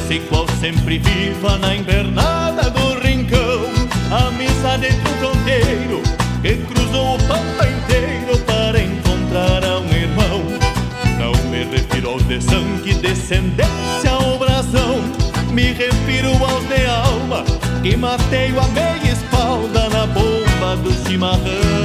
doce e qual sempre viva na invernada do rincão. Amizade entre um fronteiro que cruzou o pampa inteiro para encontrar a um irmão. Não me refiro aos de sangue, descendência ou brasão, me refiro aos de alma que mateio a meia espalda na bomba do chimarrão.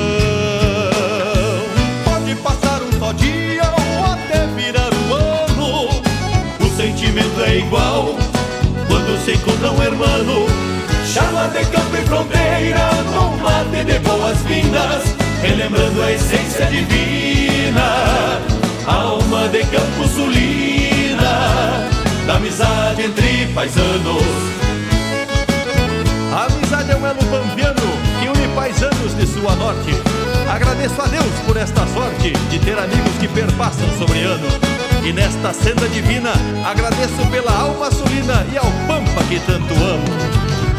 Pode passar um só dia ou até virar o ano, o sentimento é igual quando se encontra um hermano. Charla de campo e fronteira, num mate de boas-vindas, relembrando a essência divina, alma de campo sulina, da amizade entre paisanos. A amizade é um elo pampiano que une paisanos de sul a norte. Agradeço a Deus por esta sorte de ter amigos que perpassam sobre ano. E nesta senda divina agradeço pela alma sulina e ao pampa que tanto amo.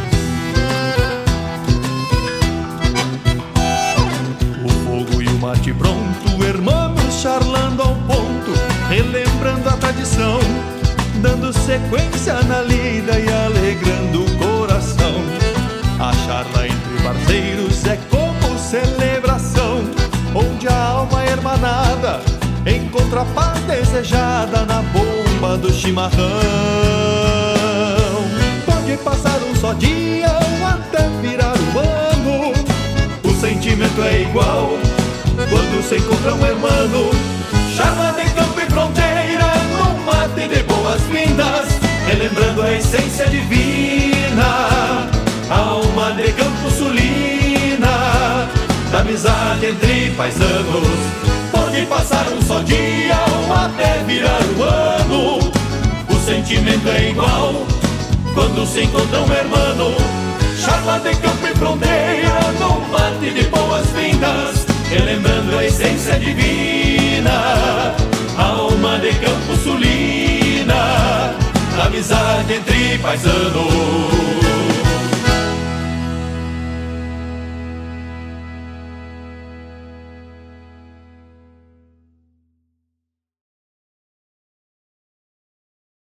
Mate pronto, hermanos charlando ao ponto, relembrando a tradição, dando sequência na lida e alegrando o coração. A charla entre parceiros é como celebração, onde a alma hermanada encontra a paz desejada na bomba do chimarrão. Pode passar um só dia ou até virar o ano, o sentimento é igual quando se encontra um hermano. Charla de campo e fronteira, num mate de boas-vindas, relembrando a essência divina, alma de campo sulina, da amizade entre paisanos. Pode passar um só dia ou até virar o ano, o sentimento é igual quando se encontra um hermano. Charla de campo e fronteira, num mate de boas-vindas, relembrando a essência divina, alma de campo sulina, amizade entre paisanos.